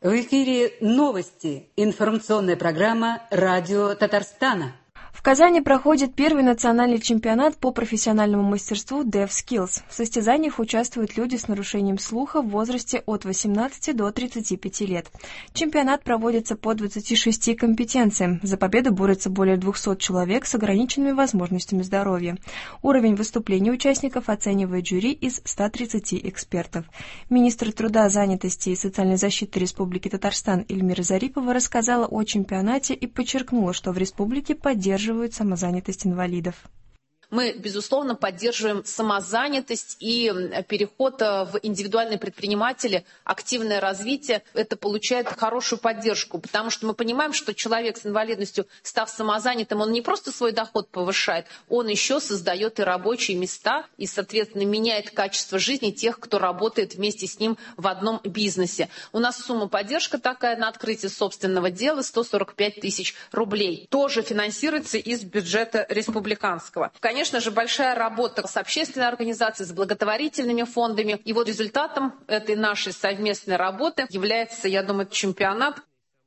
В эфире новости. Информационная программа «Радио Татарстана». В Казани проходит первый национальный чемпионат по профессиональному мастерству DevSkills. В состязаниях участвуют люди с нарушением слуха в возрасте от 18 до 35 лет. Чемпионат проводится по 26 компетенциям. За победу борются более 200 человек с ограниченными возможностями здоровья. Уровень выступлений участников оценивает жюри из 130 экспертов. Министр труда, занятости и социальной защиты Республики Татарстан Эльмира Зарипова рассказала о чемпионате и подчеркнула, что в республике поддерживают самозанятость инвалидов. Мы, безусловно, поддерживаем самозанятость и переход в индивидуальные предприниматели, активное развитие. Это получает хорошую поддержку, потому что мы понимаем, что человек с инвалидностью, став самозанятым, он не просто свой доход повышает, он еще создает и рабочие места, и, соответственно, меняет качество жизни тех, кто работает вместе с ним в одном бизнесе. У нас сумма поддержки такая на открытие собственного дела 145 тысяч рублей. Тоже финансируется из бюджета республиканского. Конечно же, большая работа с общественной организацией, с благотворительными фондами. И вот результатом этой нашей совместной работы является, я думаю, чемпионат.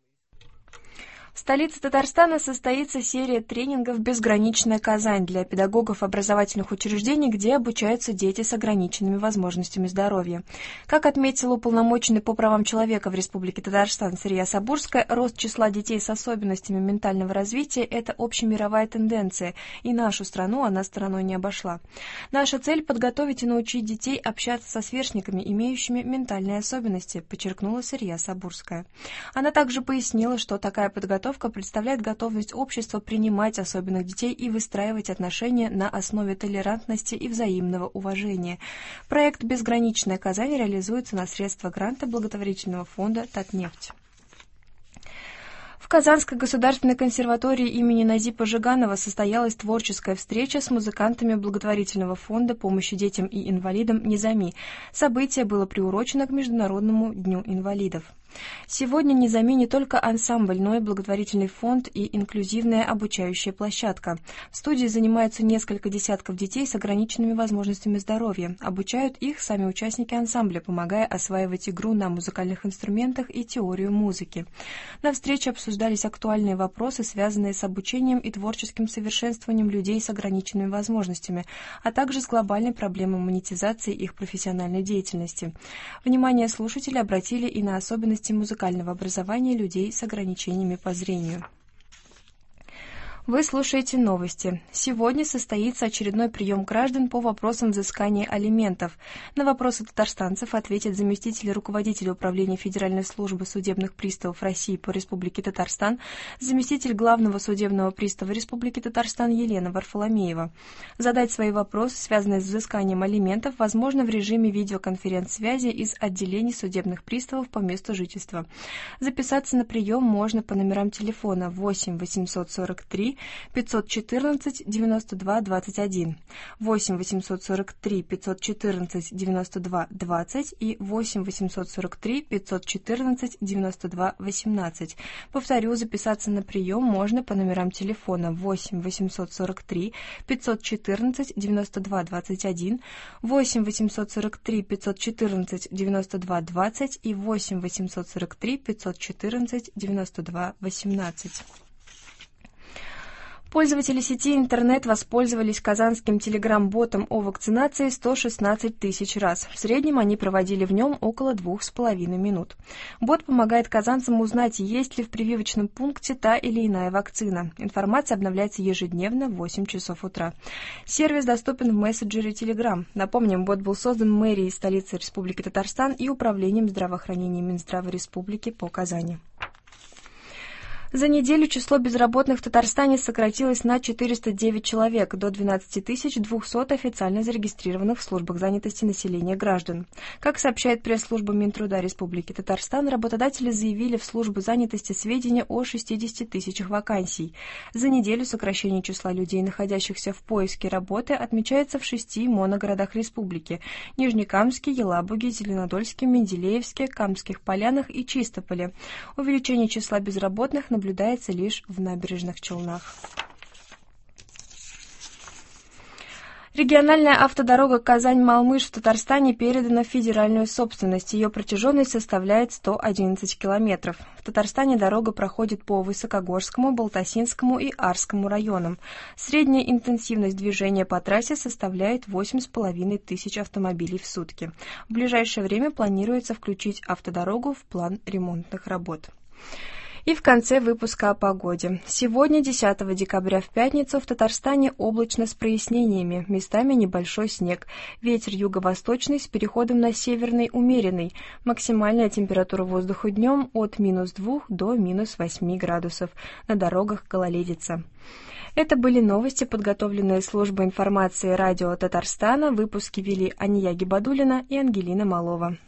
В столице Татарстана состоится серия тренингов «Безграничная Казань» для педагогов образовательных учреждений, где обучаются дети с ограниченными возможностями здоровья. Как отметила уполномоченный по правам человека в Республике Татарстан Сырья Сабурская, рост числа детей с особенностями ментального развития – это общемировая тенденция, и нашу страну она стороной не обошла. Наша цель – подготовить и научить детей общаться со сверстниками, имеющими ментальные особенности, подчеркнула Сырья Сабурская. Она также пояснила, что такая подготовка представляет готовность общества принимать особенных детей и выстраивать отношения на основе толерантности и взаимного уважения. Проект «Безграничная Казань» реализуется на средства гранта благотворительного фонда «Татнефть». В Казанской государственной консерватории имени Назипа Жиганова состоялась творческая встреча с музыкантами благотворительного фонда помощи детям и инвалидам «Низами». Событие было приурочено к Международному дню инвалидов. Сегодня «Низами» не только ансамбль, но и благотворительный фонд и инклюзивная обучающая площадка. В студии занимаются несколько десятков детей с ограниченными возможностями здоровья. Обучают их сами участники ансамбля, помогая осваивать игру на музыкальных инструментах и теорию музыки. На встрече обсуждались актуальные вопросы, связанные с обучением и творческим совершенствованием людей с ограниченными возможностями, а также с глобальной проблемой монетизации их профессиональной деятельности. Внимание слушателей обратили и на особенности музыкального образования людей с ограничениями по зрению. Вы слушаете новости. Сегодня состоится очередной прием граждан по вопросам взыскания алиментов. На вопросы татарстанцев ответит заместитель руководителя Управления Федеральной службы судебных приставов России по Республике Татарстан, заместитель главного судебного пристава Республики Татарстан Елена Варфоломеева. Задать свои вопросы, связанные с взысканием алиментов, возможно в режиме видеоконференц-связи из отделений судебных приставов по месту жительства. Записаться на прием можно по номерам телефона 8 843 514 92 21, 8 843 514 92 20 и 8 843 514 92 18. Повторю, записаться на прием можно по номерам телефона 8 843 514 92 21, 8 843 514 92 20 и 8 843 514 92 18. Пользователи сети интернет воспользовались казанским телеграм-ботом о вакцинации 116 тысяч раз. В среднем они проводили в нем около 2,5 минут. Бот помогает казанцам узнать, есть ли в прививочном пункте та или иная вакцина. Информация обновляется ежедневно в 8 часов утра. Сервис доступен в мессенджере Telegram. Напомним, бот был создан мэрией столицы Республики Татарстан и Управлением здравоохранения Минздрава Республики по Казани. За неделю число безработных в Татарстане сократилось на 409 человек, до 12 200 официально зарегистрированных в службах занятости населения граждан. Как сообщает пресс-служба Минтруда Республики Татарстан, работодатели заявили в службу занятости сведения о 60 тысячах вакансий. За неделю сокращение числа людей, находящихся в поиске работы, отмечается в 6 моногородах республики – Нижнекамске, Елабуге, Зеленодольске, Менделеевске, Камских Полянах и Чистополе. Увеличение числа безработных наблюдается лишь в Набережных Челнах. Региональная автодорога Казань-Малмыж в Татарстане передана в федеральную собственность. Ее протяженность составляет 111 километров. В Татарстане дорога проходит по Высокогорскому, Балтасинскому и Арскому районам. Средняя интенсивность движения по трассе составляет 8,5 тысяч автомобилей в сутки. В ближайшее время планируется включить автодорогу в план ремонтных работ. И в конце выпуска о погоде. Сегодня, 10 декабря в пятницу, в Татарстане облачно с прояснениями, местами небольшой снег. Ветер юго-восточный с переходом на северный умеренный. Максимальная температура воздуха днем от -2 до -8 градусов. На дорогах гололедица. Это были новости, подготовленные службой информации радио Татарстана. Выпуски вели Ания Гибадуллина и Ангелина Малова.